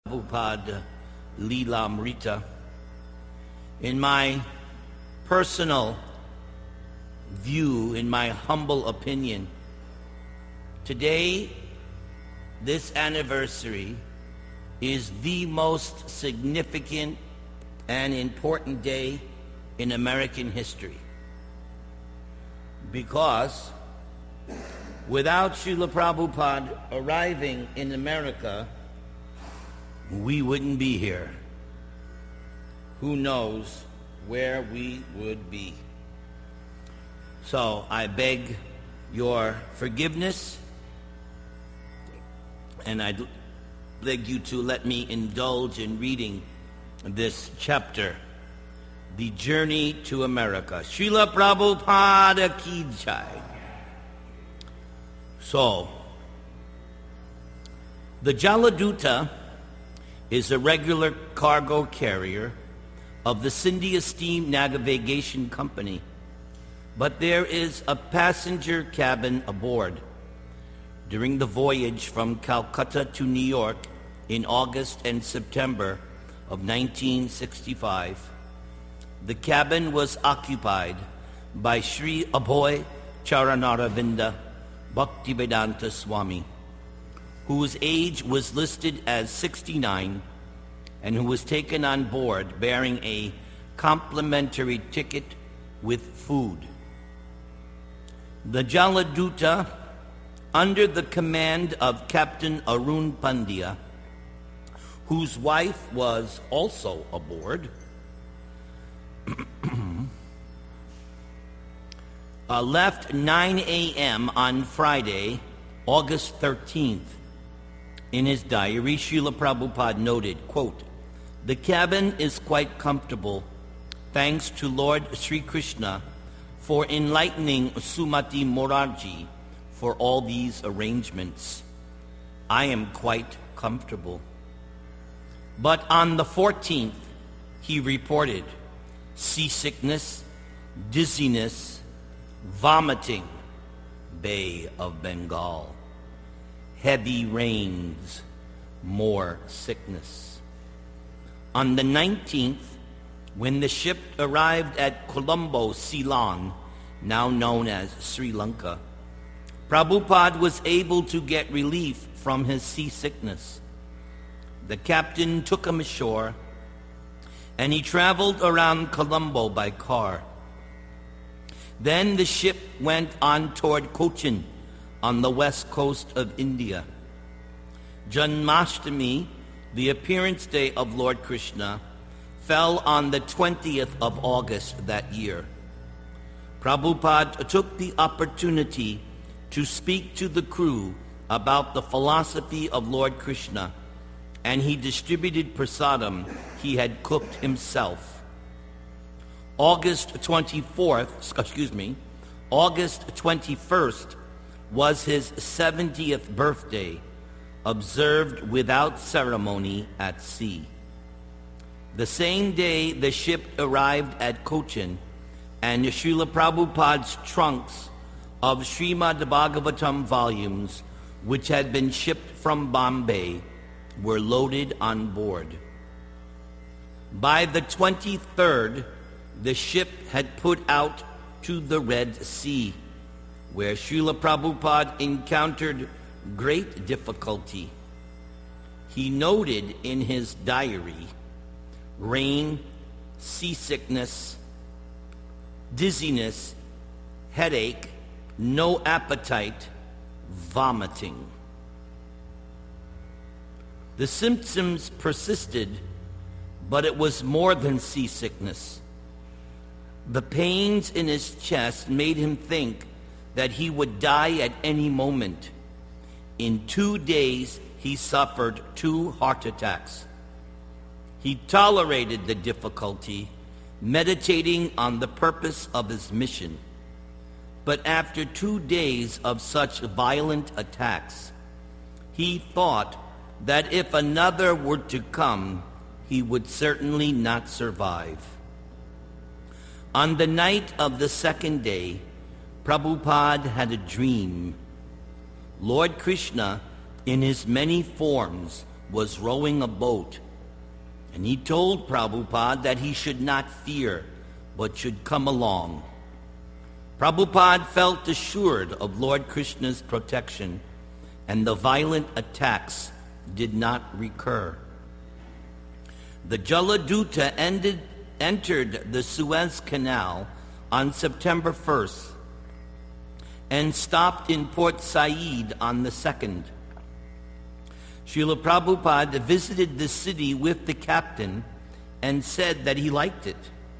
Prabhupada Lilamrita. In my personal view, in my humble opinion, today, this anniversary is the most significant and important day in American history. Because without Srila Prabhupada arriving in America, we wouldn't be here. Who knows where we would be? So I beg your forgiveness, and I beg you to let me indulge in reading this chapter, The Journey to America. Srila Prabhupada Ki Jai. So, the Jaladuta is a regular cargo carrier of the Scindia Steam Navigation Company, but there is a passenger cabin aboard. During the voyage from Calcutta to New York in August and September of 1965, the cabin was occupied by Sri Abhay Charanaravinda Bhaktivedanta Swami, whose age was listed as 69 and who was taken on board bearing a complimentary ticket with food. The Jaladuta, under the command of Captain Arun Pandya, whose wife was also aboard, left 9 a.m. on Friday, August 13th. In his diary, Srila Prabhupada noted, quote, "The cabin is quite comfortable, thanks to Lord Sri Krishna for enlightening Sumati Morarji for all these arrangements. I am quite comfortable." But on the 14th, he reported seasickness, dizziness, vomiting, Bay of Bengal, heavy rains, more sickness. On the 19th, when the ship arrived at Colombo, Ceylon, now known as Sri Lanka, Prabhupada was able to get relief from his seasickness. The captain took him ashore, and he traveled around Colombo by car. Then the ship went on toward Cochin on the west coast of India. Janmashtami, the appearance day of Lord Krishna, fell on the 20th of August that year. Prabhupada took the opportunity to speak to the crew about the philosophy of Lord Krishna, and he distributed prasadam he had cooked himself. August 21st was his 70th birthday, observed without ceremony at sea. The same day the ship arrived at Cochin, and Srila Prabhupada's trunks of Srimad Bhagavatam volumes, which had been shipped from Bombay, were loaded on board. By the 23rd, the ship had put out to the Red Sea, where Srila Prabhupada encountered great difficulty. He noted in his diary rain, seasickness, dizziness, headache, no appetite, vomiting. The symptoms persisted, but it was more than seasickness. The pains in his chest made him think that he would die at any moment. In 2 days, he suffered 2 heart attacks. He tolerated the difficulty, meditating on the purpose of his mission. But after 2 days of such violent attacks, he thought that if another were to come, he would certainly not survive. On the night of the second day, Prabhupada had a dream. Lord Krishna, in his many forms, was rowing a boat, and he told Prabhupada that he should not fear, but should come along. Prabhupada felt assured of Lord Krishna's protection, and the violent attacks did not recur. The Jaladuta entered the Suez Canal on September 1st and stopped in Port Said on the 2nd. Srila Prabhupada visited the city with the captain and said that he liked it.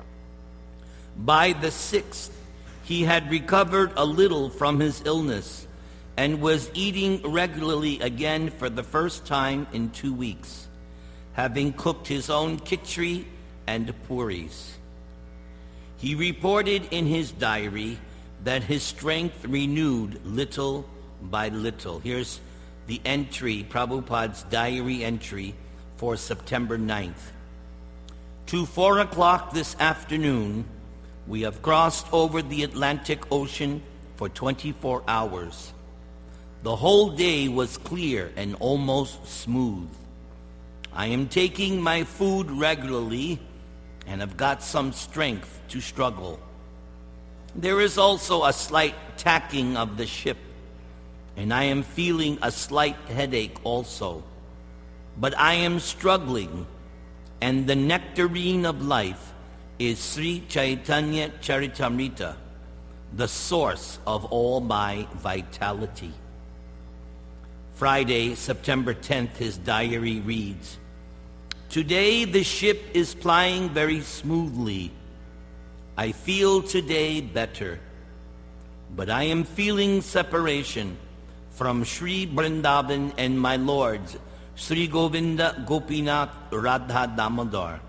By the 6th, he had recovered a little from his illness and was eating regularly again for the first time in 2 weeks, having cooked his own khichdi and puris. He reported in his diary that his strength renewed little by little. Here's the entry, Prabhupada's diary entry for September 9th. To 4 o'clock this afternoon, we have crossed over the Atlantic Ocean for 24 hours. The whole day was clear and almost smooth. I am taking my food regularly and have got some strength to struggle. There is also a slight tacking of the ship, and I am feeling a slight headache also. But I am struggling, and the nectarine of life is Sri Chaitanya Charitamrita, the source of all my vitality. Friday, September 10th, his diary reads, "Today the ship is plying very smoothly. I feel today better, but I am feeling separation from Sri Vrindavan and my lords, Sri Govinda, Gopinath, Radha Damodar.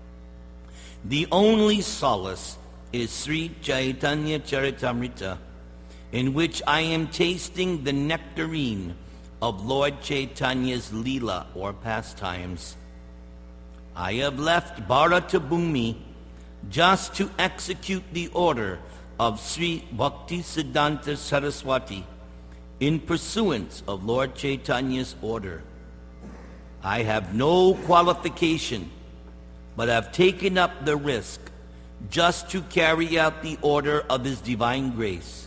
The only solace is Sri Chaitanya Charitamrita, in which I am tasting the nectarine of Lord Chaitanya's Leela or pastimes. I have left Bharata Bhumi just to execute the order of Sri Bhakti Siddhanta Saraswati in pursuance of Lord Chaitanya's order. I have no qualification, but have taken up the risk just to carry out the order of His divine grace.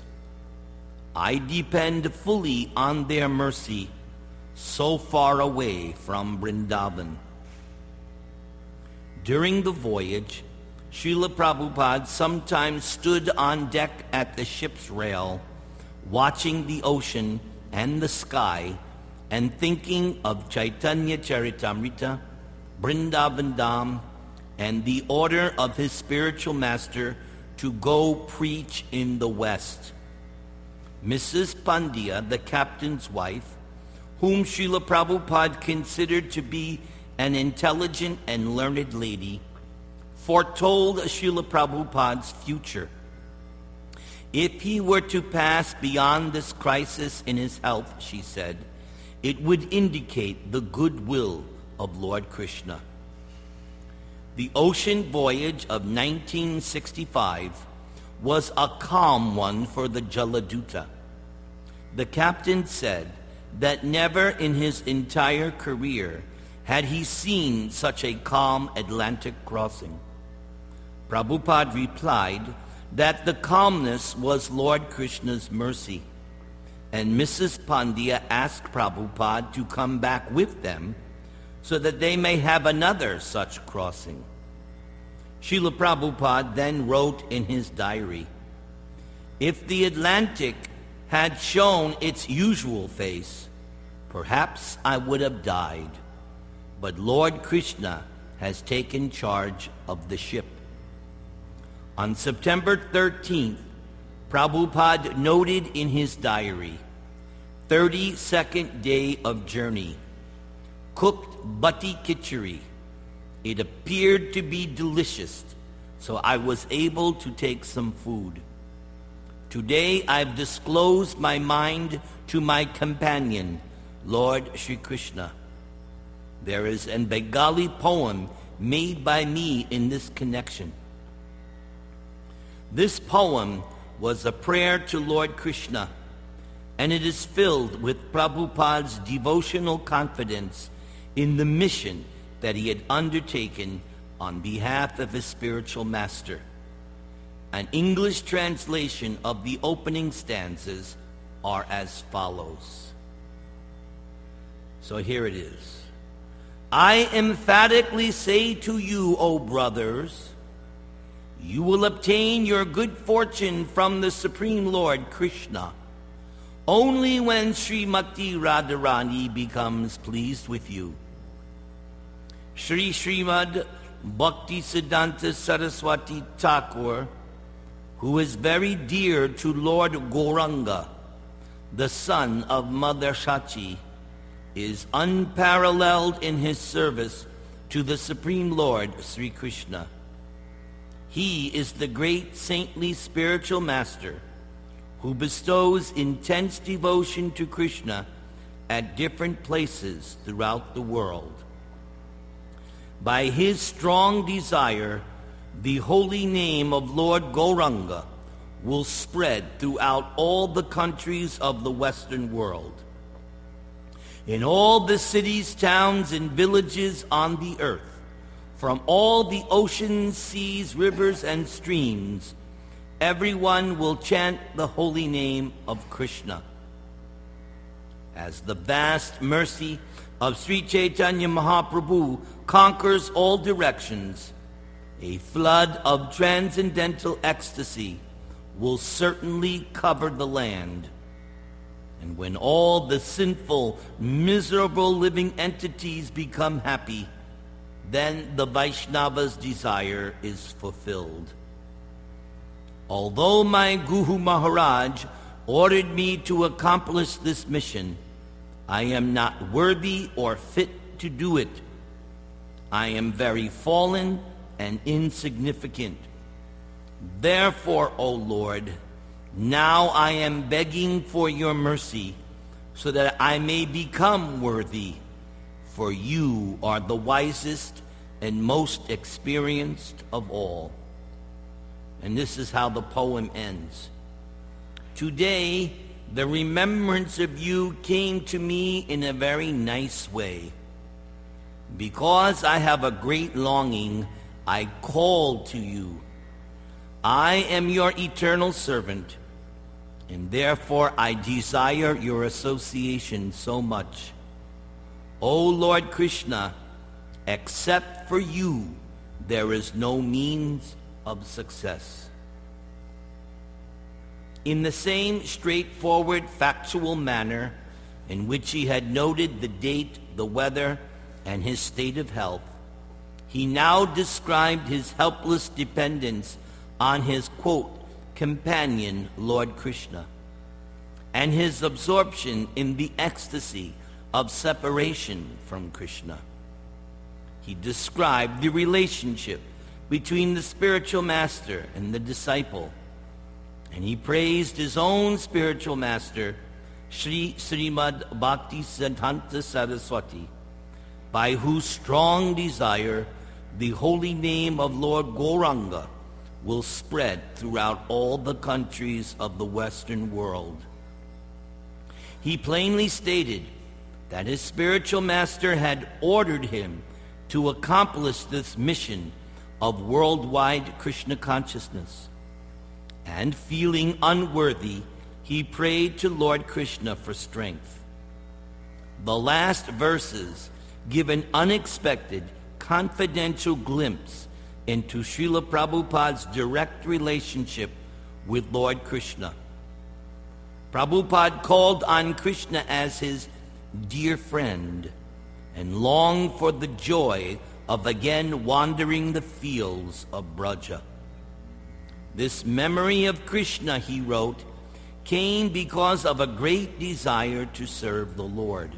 I depend fully on their mercy, so far away from Vrindavan." During the voyage, Srila Prabhupada sometimes stood on deck at the ship's rail, watching the ocean and the sky and thinking of Chaitanya Charitamrita, Vrindavan Dham, and the order of his spiritual master to go preach in the West. Mrs. Pandya, the captain's wife, whom Srila Prabhupada considered to be an intelligent and learned lady, foretold Srila Prabhupada's future. If he were to pass beyond this crisis in his health, she said, it would indicate the goodwill of Lord Krishna. The ocean voyage of 1965 was a calm one for the Jaladuta. The captain said that never in his entire career had he seen such a calm Atlantic crossing. Prabhupada replied that the calmness was Lord Krishna's mercy, and Mrs. Pandya asked Prabhupada to come back with them so that they may have another such crossing. Srila Prabhupada then wrote in his diary, "If the Atlantic had shown its usual face, perhaps I would have died, but Lord Krishna has taken charge of the ship." On September 13th, Prabhupada noted in his diary, 32nd day of journey, cooked bhatti khichdi. It appeared to be delicious, so I was able to take some food. Today I've disclosed my mind to my companion, Lord Shri Krishna. There is a Bengali poem made by me in this connection. This poem was a prayer to Lord Krishna, and it is filled with Prabhupada's devotional confidence in the mission that he had undertaken on behalf of his spiritual master. An English translation of the opening stanzas are as follows. So here it is. I emphatically say to you, O brothers, you will obtain your good fortune from the Supreme Lord Krishna only when Srimati Radharani becomes pleased with you. Srimad Bhaktisiddhanta Saraswati Thakur, who is very dear to Lord Gauranga, the son of Mother Shachi, is unparalleled in his service to the Supreme Lord Sri Krishna. He is the great saintly spiritual master who bestows intense devotion to Krishna at different places throughout the world. By his strong desire, the holy name of Lord Gauranga will spread throughout all the countries of the Western world. In all the cities, towns, and villages on the earth, from all the oceans, seas, rivers, and streams, everyone will chant the holy name of Krishna. As the vast mercy of Sri Chaitanya Mahaprabhu conquers all directions, a flood of transcendental ecstasy will certainly cover the land. And when all the sinful, miserable living entities become happy, then the Vaishnava's desire is fulfilled. Although my Guru Maharaj ordered me to accomplish this mission, I am not worthy or fit to do it. I am very fallen and insignificant. Therefore, O Lord, now I am begging for your mercy so that I may become worthy, for you are the wisest and most experienced of all. And this is how the poem ends. Today, the remembrance of you came to me in a very nice way. Because I have a great longing, I called to you. I am your eternal servant, and therefore I desire your association so much. O Lord Krishna, except for you, there is no means of success. In the same straightforward, factual manner in which he had noted the date, the weather, and his state of health, he now described his helpless dependence on his, quote, companion, Lord Krishna, and his absorption in the ecstasy of separation from Krishna. He described the relationship between the spiritual master and the disciple, and he praised his own spiritual master, Srimad Bhaktisiddhanta Saraswati, by whose strong desire the holy name of Lord Gauranga will spread throughout all the countries of the Western world. He plainly stated that his spiritual master had ordered him to accomplish this mission of worldwide Krishna consciousness. And feeling unworthy, he prayed to Lord Krishna for strength. The last verses give an unexpected, confidential glimpse into Srila Prabhupada's direct relationship with Lord Krishna. Prabhupada called on Krishna as his dear friend and longed for the joy of again wandering the fields of Braja. This memory of Krishna, he wrote, came because of a great desire to serve the Lord.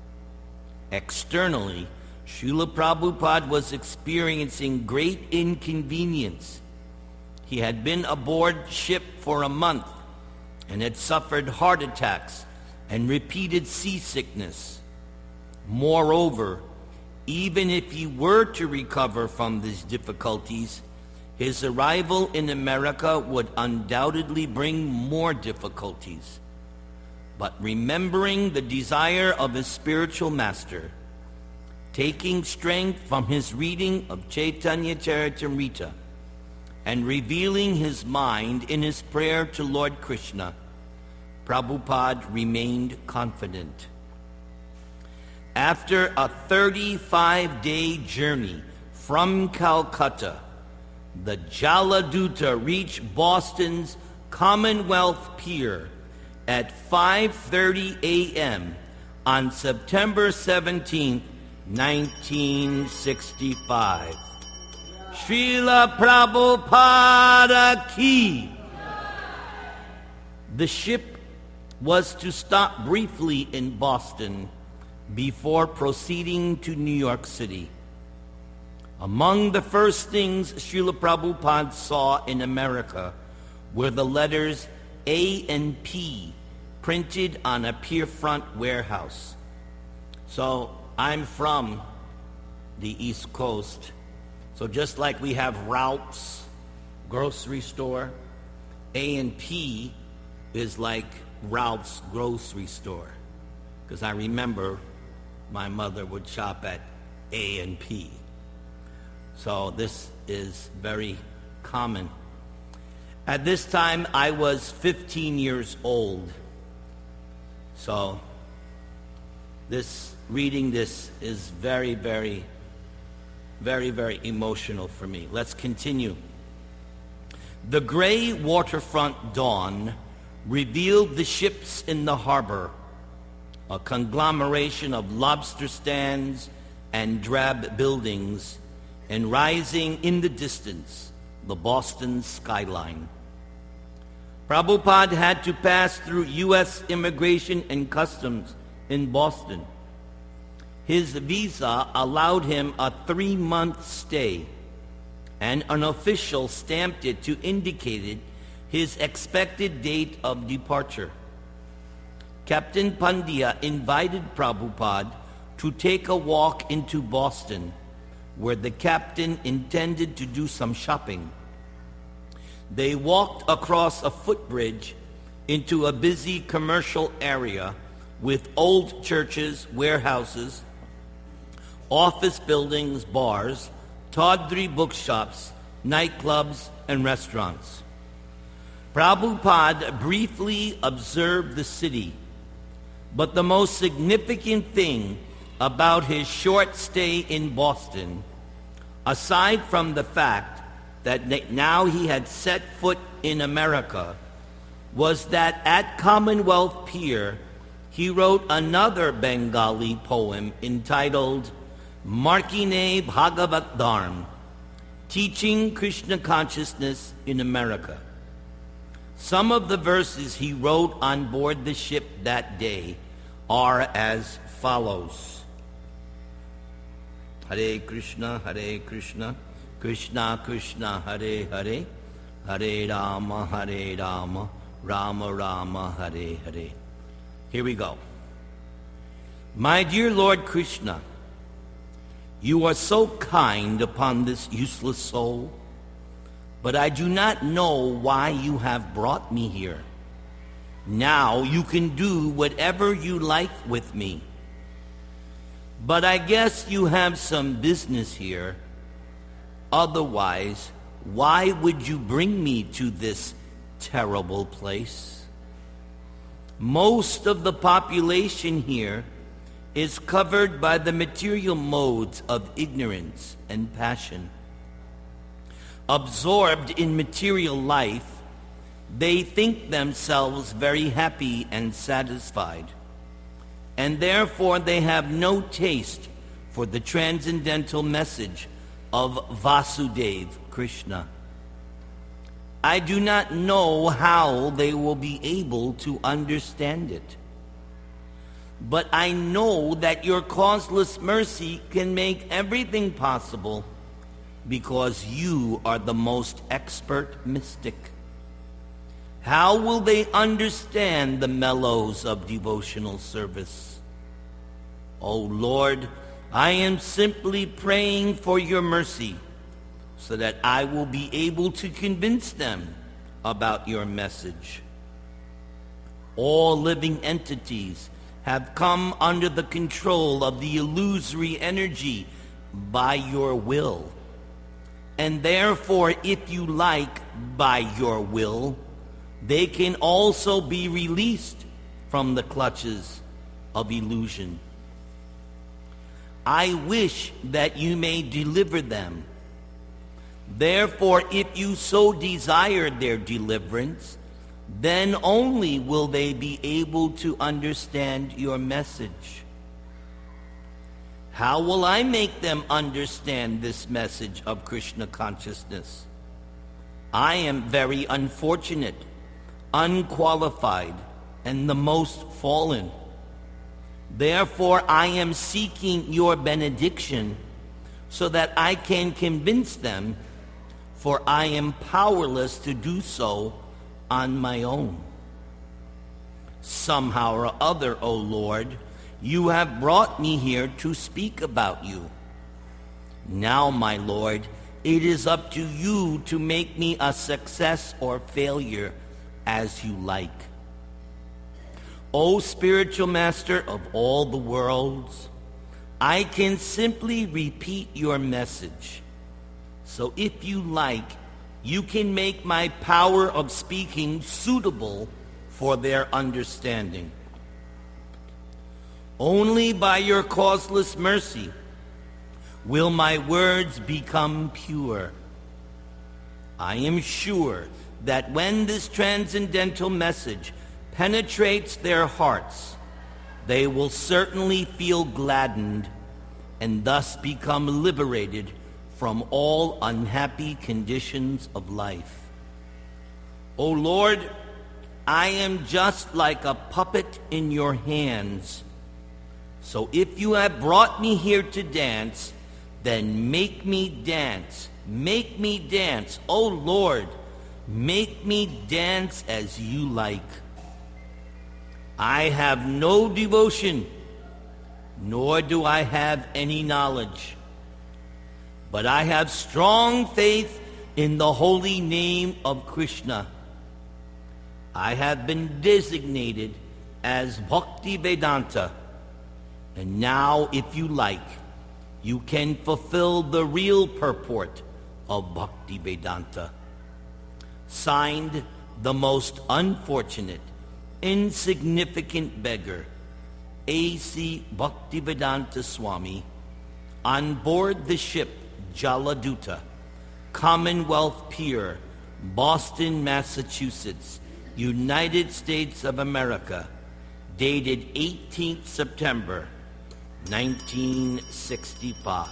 Externally, Srila Prabhupada was experiencing great inconvenience. He had been aboard ship for a month and had suffered heart attacks and repeated seasickness. Moreover, even if he were to recover from these difficulties, his arrival in America would undoubtedly bring more difficulties. But remembering the desire of his spiritual master, taking strength from his reading of Chaitanya Charitamrita and revealing his mind in his prayer to Lord Krishna, Prabhupada remained confident. After a 35-day journey from Calcutta, the Jaladuta reached Boston's Commonwealth Pier at 5:30 a.m. on September 17, 1965. Srila Prabhupada ki! The ship was to stop briefly in Boston before proceeding to New York City. Among the first things Srila Prabhupada saw in America were the letters A and P printed on a pierfront warehouse. So I'm from the East Coast. So just like we have Ralph's grocery store, A and P is like Ralph's grocery store. Because I remember my mother would shop at A and P. So this is very common. At this time, I was 15 years old. So reading this is very, very, very, very emotional for me. Let's continue. The gray waterfront dawn revealed the ships in the harbor, a conglomeration of lobster stands and drab buildings, and rising in the distance, the Boston skyline. Prabhupada had to pass through U.S. Immigration and Customs in Boston. His visa allowed him a 3-month stay, and an official stamped it to indicate his expected date of departure. Captain Pandya invited Prabhupada to take a walk into Boston, where the captain intended to do some shopping. They walked across a footbridge into a busy commercial area with old churches, warehouses, office buildings, bars, tawdry bookshops, nightclubs, and restaurants. Prabhupada briefly observed the city, but the most significant thing about his short stay in Boston, aside from the fact that now he had set foot in America, was that at Commonwealth Pier he wrote another Bengali poem entitled Markine Bhagavat Dharm, Teaching Krishna Consciousness in America. Some of the verses he wrote on board the ship that day are as follows. Hare Krishna, Krishna Krishna, Hare Hare, Hare Rama, Rama Rama, Hare Hare. Here we go. My dear Lord Krishna, you are so kind upon this useless soul, but I do not know why you have brought me here. Now you can do whatever you like with me. But I guess you have some business here. Otherwise, why would you bring me to this terrible place? Most of the population here is covered by the material modes of ignorance and passion. Absorbed in material life, they think themselves very happy and satisfied, and therefore they have no taste for the transcendental message of Vasudeva Krishna. I do not know how they will be able to understand it. But I know that your causeless mercy can make everything possible because you are the most expert mystic. How will they understand the mellows of devotional service? O Lord, I am simply praying for your mercy so that I will be able to convince them about your message. All living entities have come under the control of the illusory energy by your will. And therefore, if you like, by your will, they can also be released from the clutches of illusion. I wish that you may deliver them. Therefore, if you so desire their deliverance, then only will they be able to understand your message. How will I make them understand this message of Krishna consciousness? I am very unfortunate, unqualified, and the most fallen. Therefore, I am seeking your benediction so that I can convince them, for I am powerless to do so on my own. Somehow or other, O Lord, you have brought me here to speak about you. Now, my Lord, it is up to you to make me a success or failure as you like. O spiritual master of all the worlds, I can simply repeat your message. So if you like, you can make my power of speaking suitable for their understanding. Only by your causeless mercy will my words become pure. I am sure that when this transcendental message penetrates their hearts, they will certainly feel gladdened and thus become liberated from all unhappy conditions of life. O Lord, I am just like a puppet in your hands. So if you have brought me here to dance, then make me dance. Make me dance. O Lord, make me dance as you like. I have no devotion, nor do I have any knowledge. But I have strong faith in the holy name of Krishna. I have been designated as Bhakti Vedanta. And now, if you like, you can fulfill the real purport of Bhakti Vedanta. Signed, the most unfortunate, insignificant beggar, A.C. Bhaktivedanta Swami, on board the ship Jaladuta, Commonwealth Pier, Boston, Massachusetts, United States of America, dated 18th September, 1965.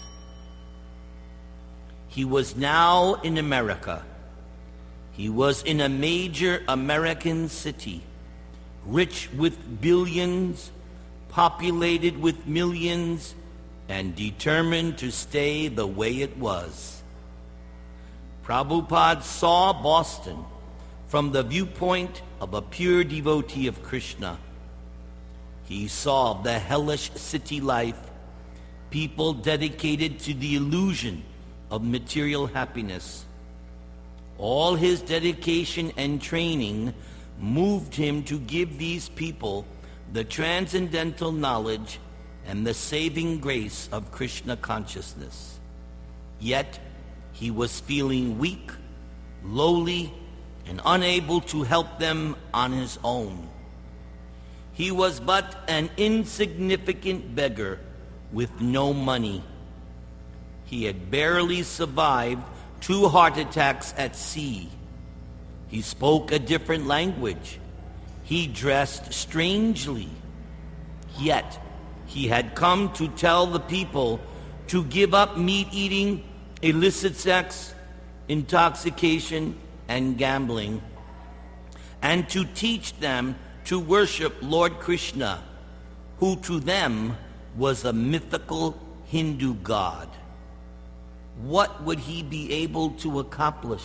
He was now in America. He was in a major American city, rich with billions, populated with millions, and determined to stay the way it was. Prabhupada saw Boston from the viewpoint of a pure devotee of Krishna. He saw the hellish city life, people dedicated to the illusion of material happiness. All his dedication and training moved him to give these people the transcendental knowledge and the saving grace of Krishna consciousness. Yet he was feeling weak, lowly, and unable to help them on his own. He was but an insignificant beggar with no money. He had barely survived 2 heart attacks at sea. He spoke a different language. He dressed strangely. Yet he had come to tell the people to give up meat eating, illicit sex, intoxication, and gambling, and to teach them to worship Lord Krishna, who to them was a mythical Hindu god. What would he be able to accomplish?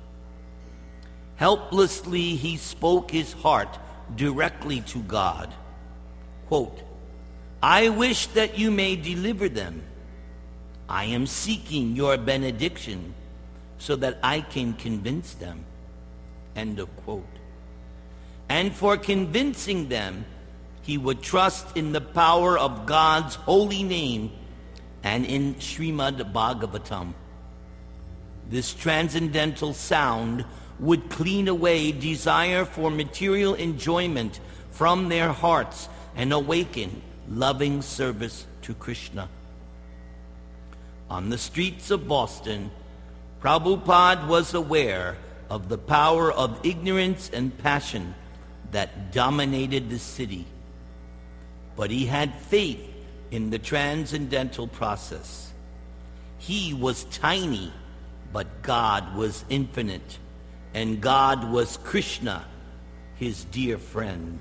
Helplessly, he spoke his heart directly to God. Quote, I wish that you may deliver them. I am seeking your benediction so that I can convince them. End of quote. And for convincing them, he would trust in the power of God's holy name and in Srimad Bhagavatam. This transcendental sound would clean away desire for material enjoyment from their hearts and awaken loving service to Krishna. On the streets of Boston, Prabhupada was aware of the power of ignorance and passion that dominated the city. But he had faith in the transcendental process. He was tiny, but God was infinite, and God was Krishna, his dear friend.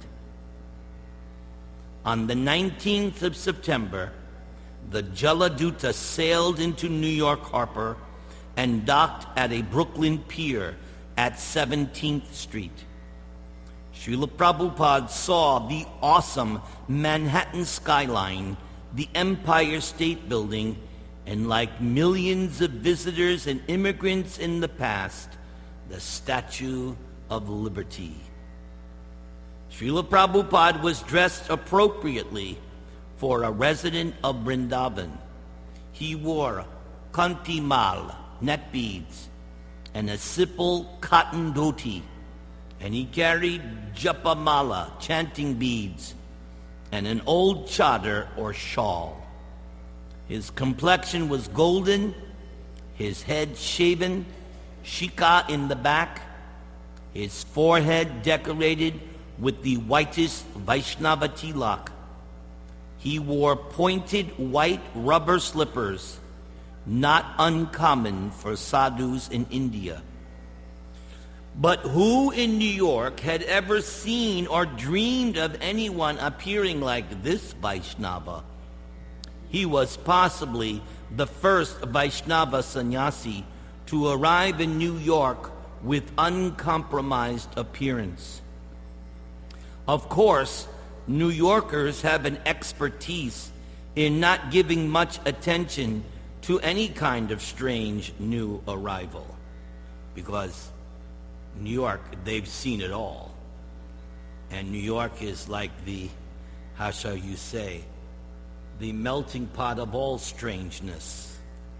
On the 19th of September, the Jaladuta sailed into New York Harbor and docked at a Brooklyn pier at 17th Street. Srila Prabhupada saw the awesome Manhattan skyline, the Empire State Building, and like millions of visitors and immigrants in the past, the Statue of Liberty. Srila Prabhupada was dressed appropriately for a resident of Vrindavan. He wore kanti mal, neck beads, and a simple cotton dhoti, and he carried japa mala, chanting beads, and an old chadar or shawl. His complexion was golden, his head shaven, shika in the back, his forehead decorated with the whitest Vaishnava tilak. He wore pointed white rubber slippers, not uncommon for sadhus in India. But who in New York had ever seen or dreamed of anyone appearing like this Vaishnava? He was possibly the first Vaishnava sannyasi to arrive in New York with uncompromised appearance. Of course, New Yorkers have an expertise in not giving much attention to any kind of strange new arrival, because New York, they've seen it all. And New York is like the, how shall you say, the melting pot of all strangeness.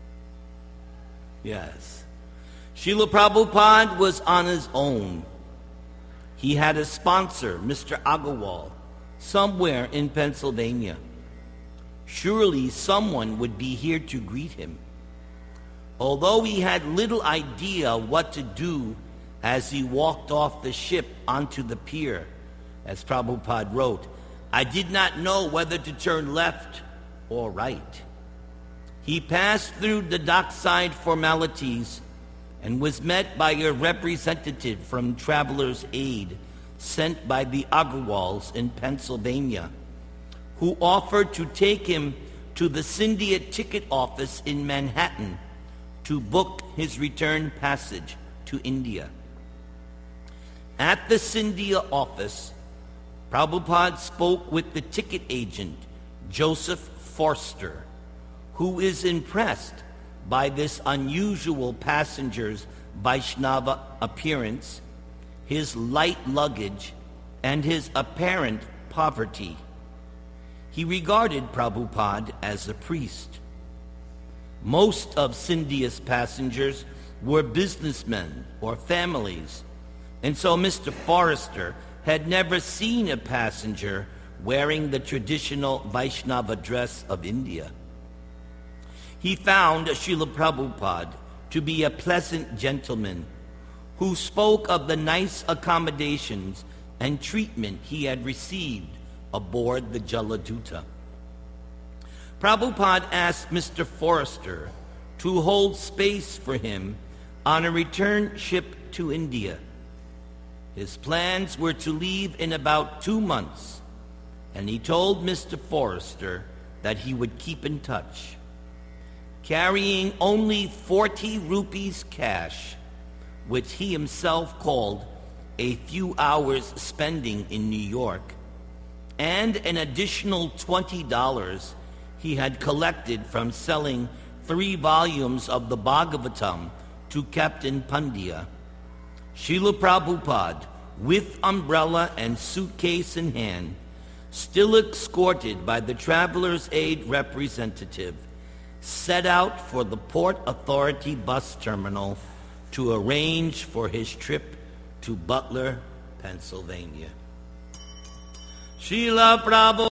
Yes. Srila Prabhupada was on his own. He had a sponsor, Mr. Agarwal, somewhere in Pennsylvania. Surely someone would be here to greet him. Although he had little idea what to do as he walked off the ship onto the pier, as Prabhupada wrote, I did not know whether to turn left or right. He passed through the dockside formalities and was met by a representative from Traveler's Aid sent by the Agarwals in Pennsylvania, who offered to take him to the Scindia ticket office in Manhattan to book his return passage to India. At the Scindia office, Prabhupada spoke with the ticket agent, Joseph Forster, who is impressed by this unusual passenger's Vaishnava appearance, his light luggage, and his apparent poverty. He regarded Prabhupada as a priest. Most of Scindia's passengers were businessmen or families, and so Mr. Forrester had never seen a passenger wearing the traditional Vaishnava dress of India. He found Srila Prabhupada to be a pleasant gentleman who spoke of the nice accommodations and treatment he had received aboard the Jaladuta. Prabhupada asked Mr. Forrester to hold space for him on a return ship to India. His plans were to leave in about 2 months, and he told Mr. Forrester that he would keep in touch. Carrying only 40 rupees cash, which he himself called a few hours spending in New York, and an additional $20 he had collected from selling 3 volumes of the Bhagavatam to Captain Pandya, Srila Prabhupada, with umbrella and suitcase in hand, still escorted by the traveler's aid representative, set out for the Port Authority bus terminal to arrange for his trip to Butler, Pennsylvania. Srila Prabhupada